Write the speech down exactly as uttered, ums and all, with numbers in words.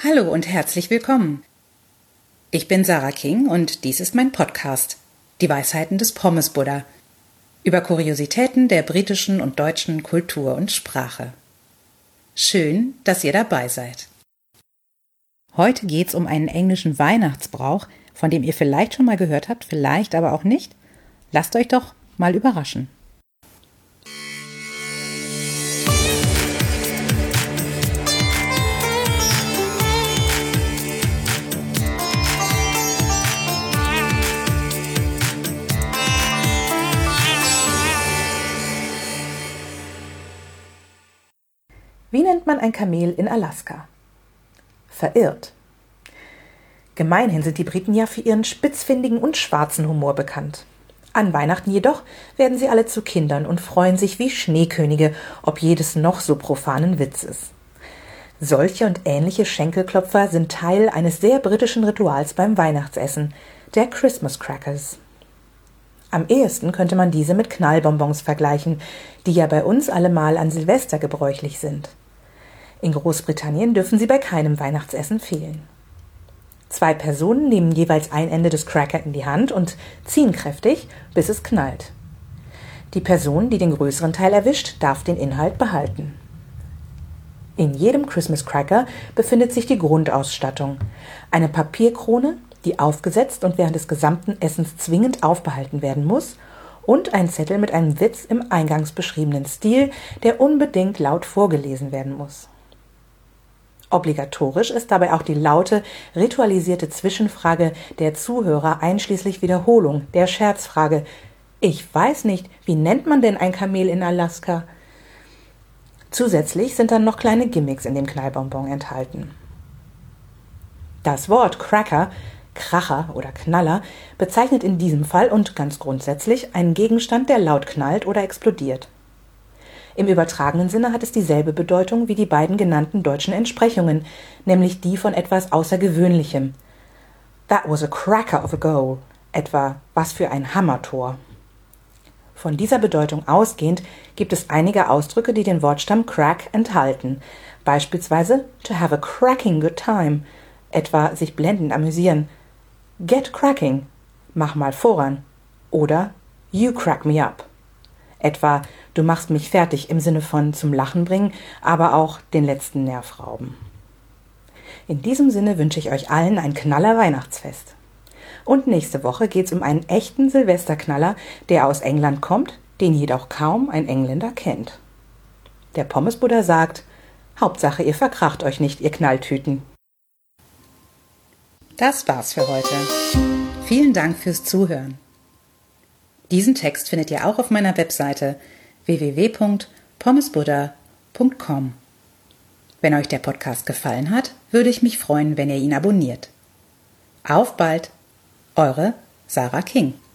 Hallo und herzlich willkommen. Ich bin Sarah King und dies ist mein Podcast, die Weisheiten des Pommes-Buddha, über Kuriositäten der britischen und deutschen Kultur und Sprache. Schön, dass ihr dabei seid. Heute geht's um einen englischen Weihnachtsbrauch, von dem ihr vielleicht schon mal gehört habt, vielleicht aber auch nicht. Lasst euch doch mal überraschen. Wie nennt man ein Kamel in Alaska? Verirrt. Gemeinhin sind die Briten ja für ihren spitzfindigen und schwarzen Humor bekannt. An Weihnachten jedoch werden sie alle zu Kindern und freuen sich wie Schneekönige, ob jedes noch so profanen Witzes. Solche und ähnliche Schenkelklopfer sind Teil eines sehr britischen Rituals beim Weihnachtsessen, der Christmas Crackers. Am ehesten könnte man diese mit Knallbonbons vergleichen, die ja bei uns allemal an Silvester gebräuchlich sind. In Großbritannien dürfen sie bei keinem Weihnachtsessen fehlen. Zwei Personen nehmen jeweils ein Ende des Cracker in die Hand und ziehen kräftig, bis es knallt. Die Person, die den größeren Teil erwischt, darf den Inhalt behalten. In jedem Christmas Cracker befindet sich die Grundausstattung: eine Papierkrone, die aufgesetzt und während des gesamten Essens zwingend aufbehalten werden muss, und ein Zettel mit einem Witz im eingangs beschriebenen Stil, der unbedingt laut vorgelesen werden muss. Obligatorisch ist dabei auch die laute, ritualisierte Zwischenfrage der Zuhörer einschließlich Wiederholung der Scherzfrage: Ich weiß nicht, wie nennt man denn ein Kamel in Alaska? Zusätzlich sind dann noch kleine Gimmicks in dem Knallbonbon enthalten. Das Wort Cracker, Kracher oder Knaller, bezeichnet in diesem Fall und ganz grundsätzlich einen Gegenstand, der laut knallt oder explodiert. Im übertragenen Sinne hat es dieselbe Bedeutung wie die beiden genannten deutschen Entsprechungen, nämlich die von etwas Außergewöhnlichem. That was a cracker of a goal, etwa was für ein Hammertor. Von dieser Bedeutung ausgehend gibt es einige Ausdrücke, die den Wortstamm crack enthalten, beispielsweise to have a cracking good time, etwa sich blendend amüsieren, get cracking, mach mal voran, oder you crack me up, etwa du machst mich fertig im Sinne von zum Lachen bringen, aber auch den letzten Nerv rauben. In diesem Sinne wünsche ich euch allen ein Knaller Weihnachtsfest. Und nächste Woche geht's um einen echten Silvesterknaller, der aus England kommt, den jedoch kaum ein Engländer kennt. Der Pommes-Buddha sagt: Hauptsache ihr verkracht euch nicht, ihr Knalltüten. Das war's für heute. Vielen Dank fürs Zuhören. Diesen Text findet ihr auch auf meiner Webseite w w w punkt pommesbuddha punkt com. Wenn euch der Podcast gefallen hat, würde ich mich freuen, wenn ihr ihn abonniert. Auf bald, eure Sarah King.